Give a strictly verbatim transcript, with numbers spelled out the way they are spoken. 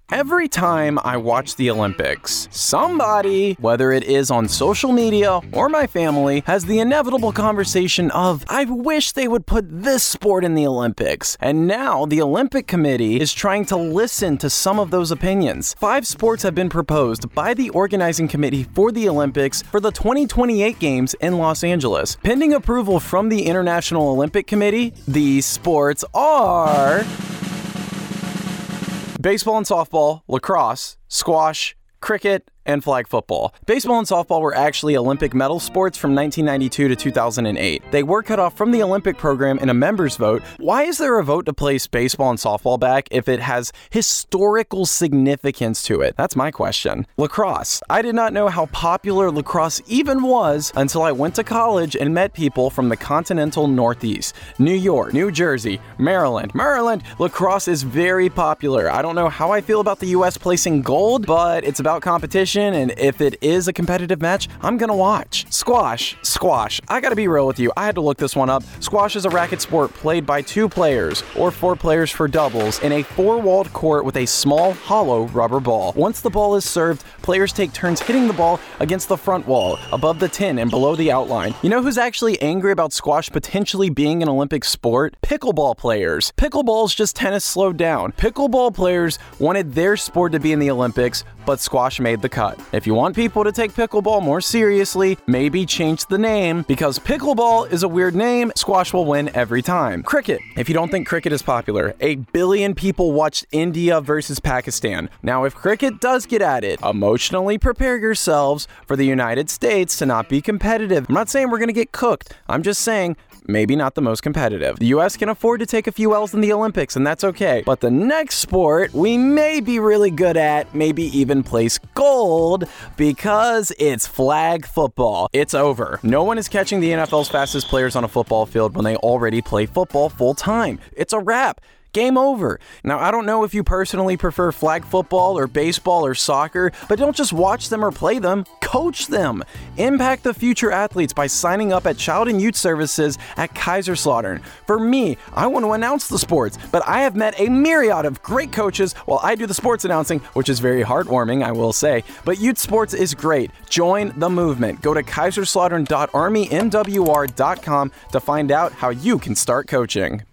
Every time I watch the Olympics, somebody, whether it is on social media or my family, has the inevitable conversation of, I wish they would put this sport in the Olympics. And now the Olympic Committee is trying to listen to some of those opinions. Five sports have been proposed by the organizing committee for the Olympics for the twenty twenty-eight Games in Los Angeles. Pending approval from the International Olympic Committee, these sports are baseball and softball, lacrosse, squash, cricket, and flag football. Baseball and softball were actually Olympic medal sports from nineteen ninety-two to two thousand eight. They were cut off from the Olympic program in a members vote. Why is there a vote to place baseball and softball back if it has historical significance to it? That's my question. Lacrosse. I did not know how popular lacrosse even was until I went to college and met people from the continental Northeast. New York, New Jersey, Maryland. Maryland, lacrosse is very popular. I don't know how I feel about the U S placing gold, but it's about competition. And if it is a competitive match, I'm gonna watch. Squash. Squash. I gotta be real with you. I had to look this one up. Squash is a racket sport played by two players, or four players for doubles, in a four-walled court with a small, hollow rubber ball. Once the ball is served, players take turns hitting the ball against the front wall, above the tin and below the outline. You know who's actually angry about squash potentially being an Olympic sport? Pickleball players. Pickleball's just tennis slowed down. Pickleball players wanted their sport to be in the Olympics, but squash made the cut. If you want people to take pickleball more seriously, maybe change the name, because pickleball is a weird name. Squash will win every time. Cricket. If you don't think cricket is popular, a billion people watched India versus Pakistan. Now, if cricket does get added, emotionally prepare yourselves for the United States to not be competitive. I'm not saying we're gonna get cooked. I'm just saying maybe not the most competitive. The U S can afford to take a few L's in the Olympics, and that's okay. But the next sport we may be really good at, maybe even place gold, because it's flag football. It's over. No one is catching the N F L's fastest players on a football field when they already play football full time. It's a wrap. Game over. Now, I don't know if you personally prefer flag football or baseball or soccer, but don't just watch them or play them. Coach them. Impact the future athletes by signing up at Child and Youth Services at Kaiserslautern. For me, I want to announce the sports, but I have met a myriad of great coaches while I do the sports announcing, which is very heartwarming, I will say. But youth sports is great. Join the movement. Go to kaiserslautern dot army n w r dot com to find out how you can start coaching.